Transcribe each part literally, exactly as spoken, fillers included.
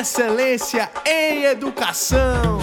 excelência em educação.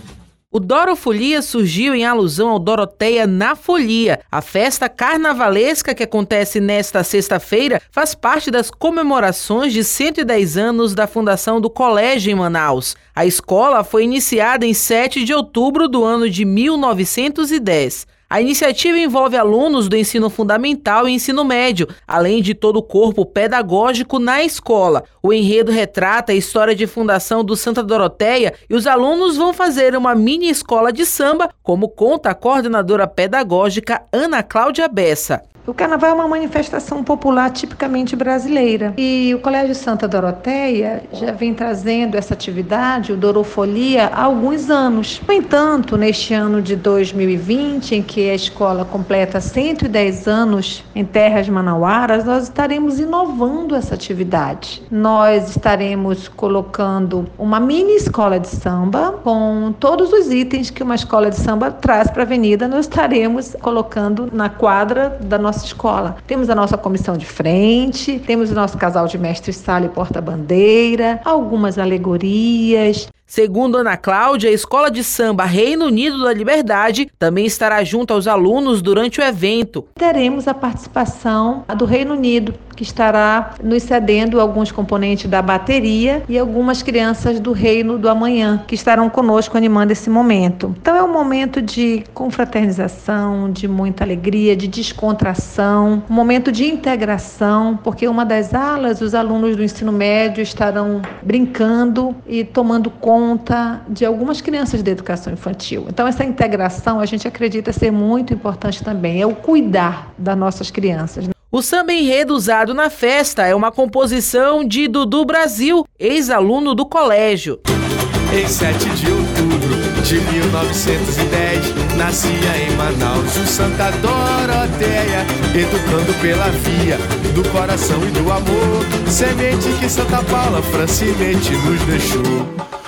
O Dorofolia surgiu em alusão ao Doroteia na Folia. A festa carnavalesca que acontece nesta sexta-feira faz parte das comemorações de cento e dez anos da fundação do colégio em Manaus. A escola foi iniciada em sete de outubro do ano de mil novecentos e dez. A iniciativa envolve alunos do ensino fundamental e ensino médio, além de todo o corpo pedagógico na escola. O enredo retrata a história de fundação do Santa Doroteia e os alunos vão fazer uma mini escola de samba, como conta a coordenadora pedagógica Ana Cláudia Bessa. O carnaval é uma manifestação popular tipicamente brasileira e o Colégio Santa Doroteia já vem trazendo essa atividade, o Dorofolia, há alguns anos. No entanto, neste ano de dois mil e vinte, em que a escola completa cento e dez anos em terras manauaras, nós estaremos inovando essa atividade. Nós estaremos colocando uma mini escola de samba com todos os itens que uma escola de samba traz para a avenida, nós estaremos colocando na quadra da nossa escola. Temos a nossa comissão de frente, temos o nosso casal de mestre-sala e porta-bandeira, algumas alegorias. Segundo Ana Cláudia, a Escola de Samba Reino Unido da Liberdade também estará junto aos alunos durante o evento. Teremos a participação do Reino Unido, que estará nos cedendo alguns componentes da bateria e algumas crianças do Reino do Amanhã, que estarão conosco animando esse momento. Então é um momento de confraternização, de muita alegria, de descontração, um momento de integração, porque uma das alas, os alunos do ensino médio estarão brincando e tomando conta de algumas crianças da educação infantil. Então essa integração a gente acredita ser muito importante também, é o cuidar das nossas crianças. O samba enredo usado na festa é uma composição de Dudu Brasil, ex-aluno do colégio. Em sete de outubro de mil novecentos e dez, nascia em Manaus o Santa Doroteia, educando pela via do coração e do amor, semente que Santa Paula francemente nos deixou.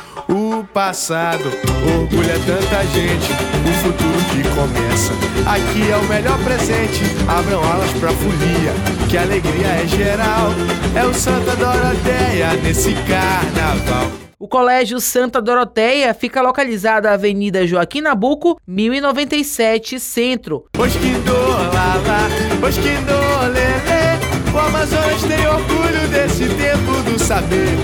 O passado orgulha tanta gente, o futuro que começa. Aqui é o melhor presente, abram alas pra folia, que a alegria é geral. É o Santa Doroteia nesse carnaval. O Colégio Santa Doroteia fica localizado na Avenida Joaquim Nabuco, mil e noventa e sete, Centro. Osquindolala, osquindolele, o Amazonas tem orgulho desse tempo do saber.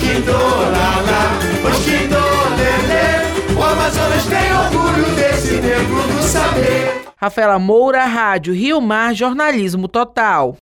Osquindolala, osquindolele, o Amazonas tem orgulho desse tempo do saber. Rafaela Moura, Rádio Rio Mar, Jornalismo Total.